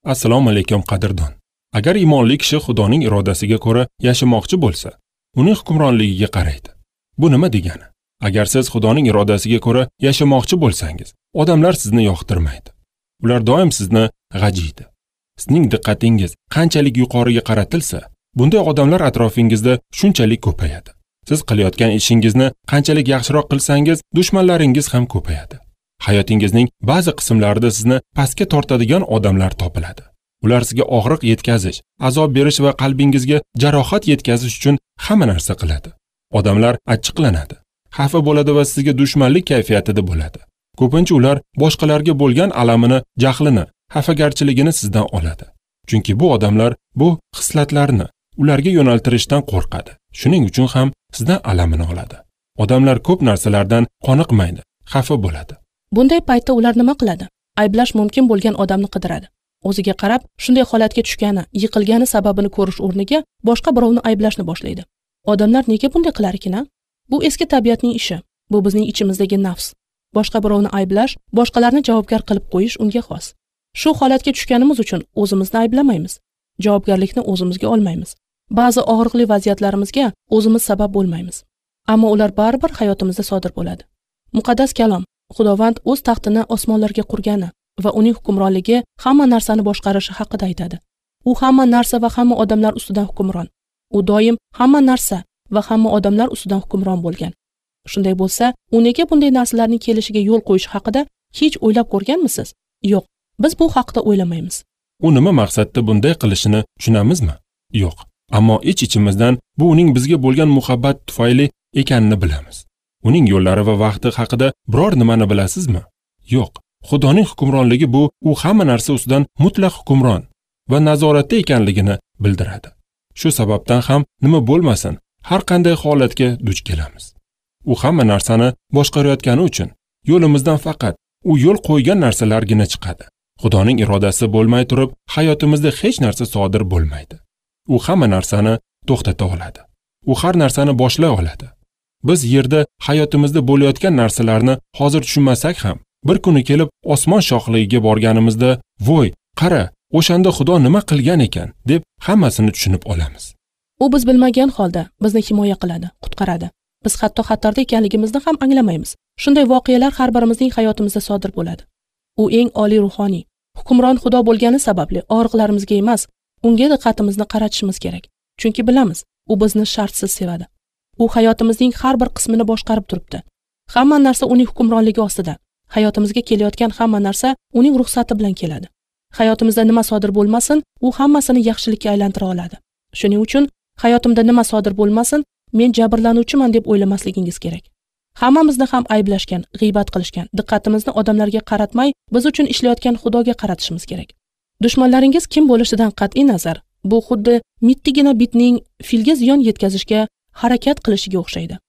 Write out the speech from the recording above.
Assalomu alaykum qadrdon. Agar iymonli kishi Xudoning irodasiga ko'ra yashamoqchi bo'lsa, uning hukmronligiga qaraydi. Bu nima degani? Agar siz Xudoning irodasiga ko'ra yashamoqchi bo'lsangiz, odamlar sizni yoqtirmaydi. Ular doim sizni g'ajiydi. Sizning diqqatingiz qanchalik yuqoriga qaratilsa, bunday odamlar atrofingizda shunchalik ko'payadi. Siz qilayotgan ishingizni qanchalik yaxshiroq qilsangiz, dushmanlaringiz ham ko'payadi. Hayotingizning ba'zi qismlarida sizni pastga tortadigan odamlar topiladi. Ular sizga og'riq yetkazish, azob berish va qalbingizga jarohat yetkazish uchun hamma narsa qiladi. Odamlar achchiqlanadi, xafa bo'ladi va sizga dushmanlik kayfiyatida bo'ladi. Ko'pincha ular boshqalarga bo'lgan alamini, jahlini, xafagarchiligini sizdan oladi. Chunki bu odamlar bu hislatlarni ularga yo'naltirishdan qo'rqadi. Shuning uchun ham sizdan alamini oladi. Odamlar ko'p narsalardan qoniqmaydi, xafa bo'ladi. Bunday paytda ular nima qiladi? Ayblash mumkin bo'lgan odamni qidiradi. O'ziga qarab, shunday holatga tushgani, yiqilgani sababini ko'rish o'rniga boshqa birovni ayblashni boshlaydi. Odamlar nega bunday qilar ekan? Bu eski tabiatning ishi. Bu bizning ichimizdagi nafs. Boshqa birovni ayblash, boshqalarni javobgar qilib qo'yish unga xos. Shu holatga tushganimiz uchun o'zimizni ayblamaymiz. Javobgarlikni o'zimizga olmaymiz. Ba'zi og'riqli vaziyatlarimizga o'zimiz sabab bo'lmaymiz. Ammo ular baribir hayotimizda sodir bo'ladi. Muqaddas kalom Xudovand o'z taxtini osmonlarga qurgani va uning hukmronligi hamma narsani boshqarishi haqida aytadi. U hamma narsa va hamma odamlar ustidan hukmron. U doim hamma narsa va hamma odamlar ustidan hukmron bo'lgan. Shunday bo'lsa, u nega bunday narsalarning kelishiga yo'l qo'yish haqida hech o'ylab ko'rganmisiz? Yo'q, biz bu haqida o'ylamaymiz. U nima maqsadda bunday qilishini tushunamizmi? Yo'q. Ammo ich-ichimizdan bu uning bizga bo'lgan muhabbat tufayli ekanini bilamiz. Uning yo'llari va vaqti haqida biror nimani bilasizmi? Yo'q. Xudoning hukmronligi bu u hamma narsa ustidan mutlaq hukmron va nazoratda ekanligini bildiradi. Shu sababdan ham nima bo'lmasin, har qanday holatga duch kelamiz. U hamma narsani boshqarayotgani uchun yo'limizdan faqat u yo'l qo'ygan narsalargina chiqadi. Xudoning irodasi bo'lmay turib, hayotimizda hech narsa sodir bo'lmaydi. U hamma narsani to'xtata oladi. U har narsani boshlay oladi. Biz yerda hayotimizda bo'layotgan narsalarni hozir tushunmasak ham, bir kuni kelib osmon shohligiga borganimizda, "Voy, qara, o'shanda Xudo nima qilgan ekan?" deb hammasini tushunib olamiz. U biz bilmagan holda bizni himoya qiladi, qutqaradi. Biz hatto xatarda ekanligimizni ham anglamaymiz. Shunday voqealar har birimizning hayotimizda sodir bo'ladi. U eng oliy ruhoniy, hukmron Xudo bo'lgani sababli og'riqlarimizga emas, unga diqqatimizni qaratishimiz kerak. Chunki bilamiz, u bizni shartsiz sevadi. U hayotimizning har bir qismini boshqarib turibdi. Hamma narsa uning hukmronligi ostida. Hayotimizga kelayotgan hamma narsa uning ruxsati bilan keladi. Hayotimizda nima sodir bo'lmasin, u hammasini yaxshilikka aylantira oladi. Shuning uchun hayotimda nima sodir bo'lmasin, men jabrlanuvchiman deb o'ylamasligingiz kerak. Hammamizni ham ayblashgan, g'iybat qilishgan, diqqatimizni odamlarga qaratmay, biz uchun ishlayotgan Xudoga qaratishimiz kerak. Dushmanlaringiz kim bo'lishidan qat'iy nazar, bu xuddi mittigina bitning filga ziyon yetkazishga harakat qilishiga o'xshaydi.